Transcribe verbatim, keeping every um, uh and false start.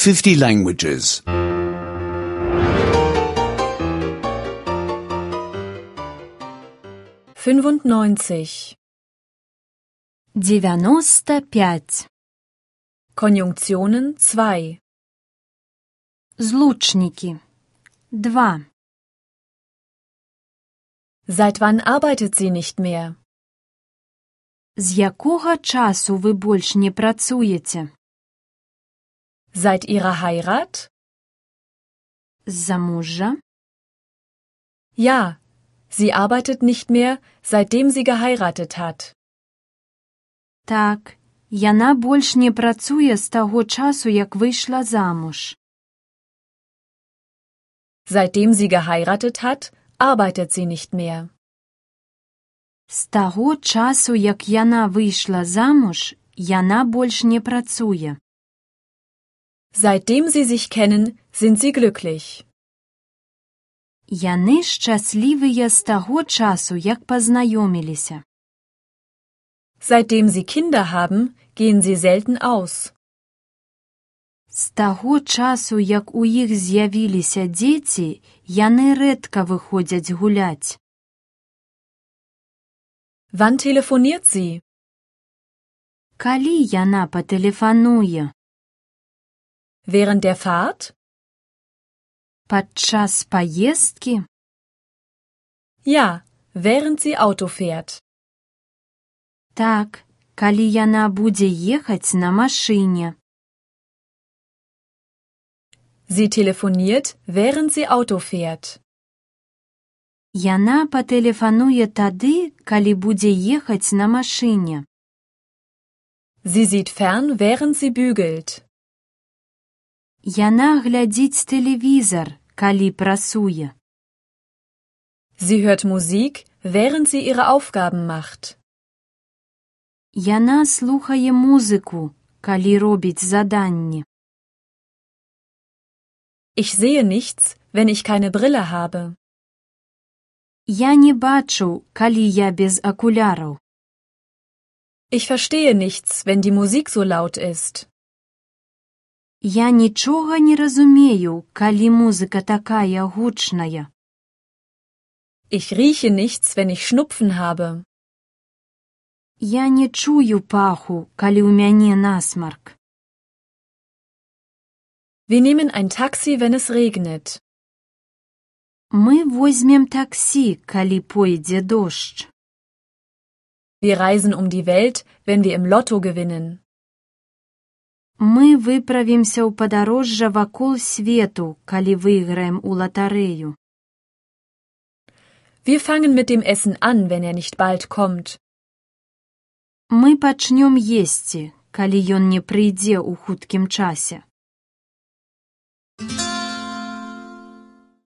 fifty languages. fünfundneunzig. девяносто пять. Konjunktionen zwei. Злучники. Два. Seit wann arbeitet sie nicht mehr? З якого часу ви больш не працюєте? Seit ihrer Heirat? З замужжа? Ja, sie arbeitet nicht mehr, seitdem sie geheiratet hat. Так, яна больш не працює з того часу, як вийшла замуж. Seitdem sie geheiratet hat, arbeitet sie nicht mehr. З того часу, як яна вийшла замуж, яна больш не працює. Seitdem sie sich kennen, sind sie glücklich. Яны щасливыя з того часу, як пазнаёміліся. Seitdem sie Kinder haben, gehen sie selten aus. З таго часу, як у іх з'явіліся дзеці, яны рэдка выходзяць гуляць. Wann telefoniert sie? Калі яна патэлефануе? Während der Fahrt? Падчас паездкі? Ja, während sie Auto fährt. Так, калі яна будзе ехаць на машыне. Sie telefoniert, während sie Auto fährt. Яна патэлефануе тады, калі будзе ехаць на машыне. Sie sieht fern, während sie bügelt. Яна глядзіць тэлевізар, калі прасуе. Sie hört Musik, während sie ihre Aufgaben macht. Яна слухае музыку, калі робіць заданні. Ich sehe nichts, wenn ich keine Brille habe. Я не бачу, калі я без акуляраў. Ich verstehe nichts, wenn die Musik so laut ist. Я нічога не разумею, калі музыка такая гучная. Ich rieche nichts, wenn ich Schnupfen habe. Я не чую паху, калі ў мяне насмарк. Wir nehmen ein Taxi, wenn es regnet. Мы возьмем таксі, калі пойдзе дождж. Wir reisen um die Welt, wenn wir im Lotto gewinnen. Мы выправімся ў падарожжа вакол свету, калі выйграем у латарэю. Wir fangen mit dem Essen an, wenn er nicht bald kommt. Мы пачнём есці, калі ён не прыйдзе ў хуткім часе.